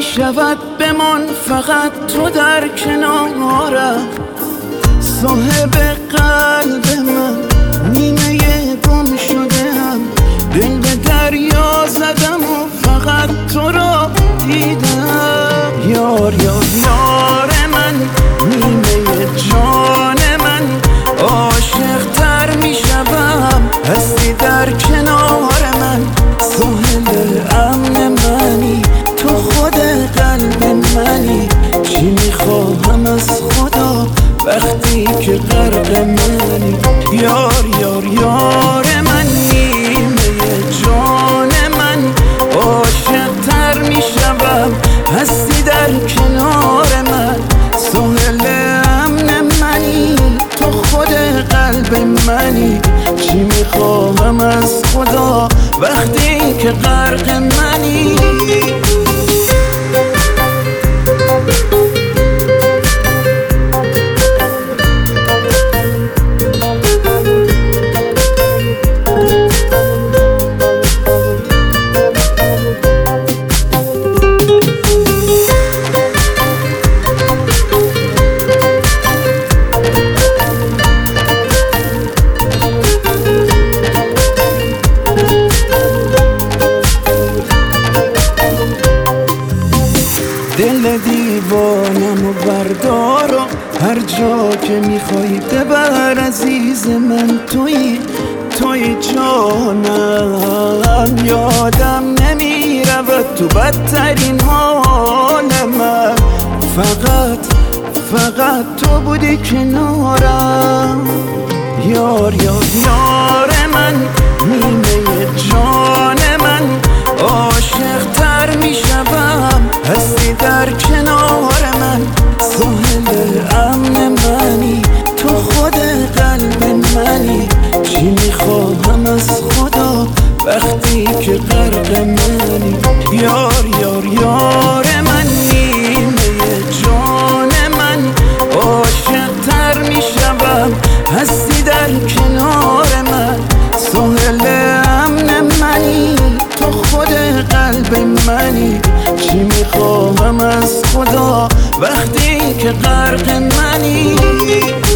شود بمان فقط تو در کنارم، صاحب قلب من نیمه گم شدم، دل به دریا زدم و فقط تو را دیدم. یار یار یار من، نیمه جان من، عاشق تر می شدم هستی در کنار من. ساحل امن منی، تو خود قلب منی، چی میخواهم از خدا وقتی که غرق منی. یار یار یار من، نیمه جان من، عاشق تر میشم هستی در کنار من. ساحل امن منی، تو خود قلب منی، چی میخواهم از خدا وقتی که غرق منی. دل دیوانم و بردار و هر جا که میخوای ببر عزیز من. توی جانم، یادم نمیرود تو بدترین حال من. فقط تو بودی کنارم. یار یار یار من، نیمه جان من، عاشق تر میشم هستی در کنار من. ساحل امن منی، تو خود قلب منی، چی میخواهم از خدا وقتی که غرق منی. یار یار یار من، نیمه جان من، عاشق تر میشم هستی در کنار من. ساحل امن منی، تو خود قلب منی، چی میخواهم از خدا وقتی که غرق منی.